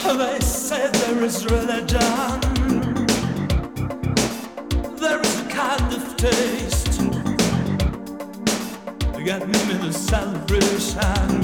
They say there is religion, there is a kind of taste to get me the celebration.